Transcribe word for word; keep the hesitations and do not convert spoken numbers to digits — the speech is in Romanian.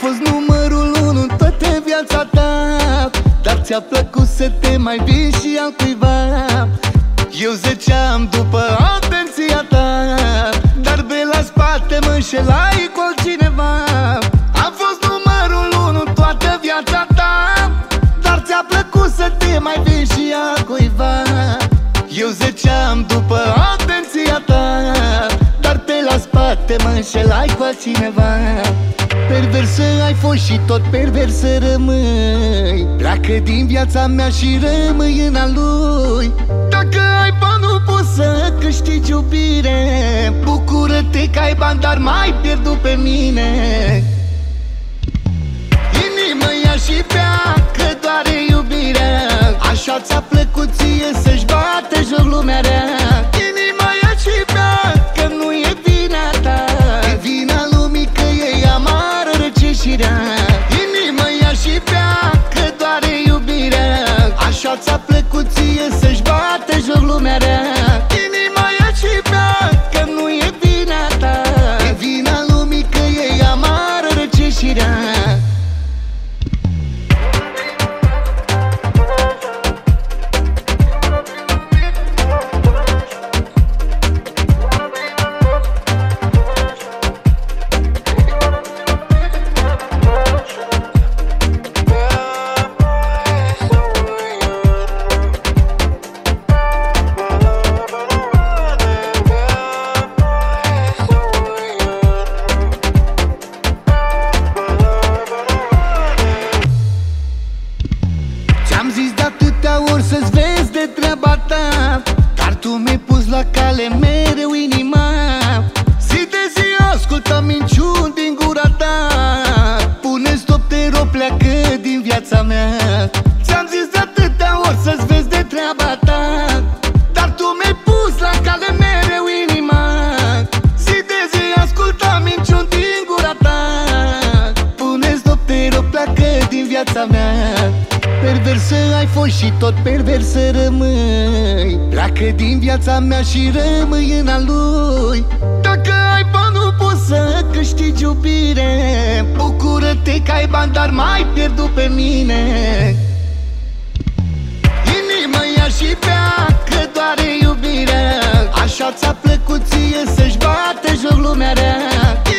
fost numărul unu în toată viața ta, dar ți-a plăcut să te mai vii și al cuiva. Eu zeceam după atenția ta, dar pe la spate mă înșelai cu altcineva. Am fost numărul unu în toată viața ta, dar ți-a plăcut să te mai vii și al cuiva. Eu zeceam după atenția ta, dar pe la spate mă înșelai cu altcineva. Perversă ai fost și tot perversă rămâi. Pleacă din viața mea și rămâi în a lui. Dacă ai bani nu poți să câștigi iubire. Bucură-te că ai bani, dar m-ai pierdut pe mine. Inima ia și bea, că doare iubirea. Așa ți-a plăcut ție să-și bate joc lumea rea. Inima ia și bea, că nu e vina ta, e vina lumii că e amară, răce și rea. Inima ia și bea, că doare iubirea. Așa ți-a plăcut ție să-și bate joc lumea rea. Inima ia și bea, că nu e vina ta, e vina lumii că e amară, răce și rea. Ți-am zis de atâtea ori să-ți vezi de treaba ta, dar tu mi-ai pus la cale mereu inima. Zi de zi ascultă minciuni din gura ta. Pune stop, te rog, pleacă din viața mea. Ți-am zis de atâtea ori să-ți vezi de treaba ta, dar tu mi-ai pus la cale mereu inima. Zi de zi ascultă minciuni din gura ta. Pune stop, te rog, pleacă din viața mea. Perversă ai fost și tot perversă rămâi. Pleacă din viața mea și rămâi în a lui. Dacă ai bani nu poți să câștigi iubire. Bucură-te că ai bani, dar m-ai pierdut pe mine. Inima ia și bea, că doare iubirea. Așa ți-a plăcut ție să-și bate joc lumea rea.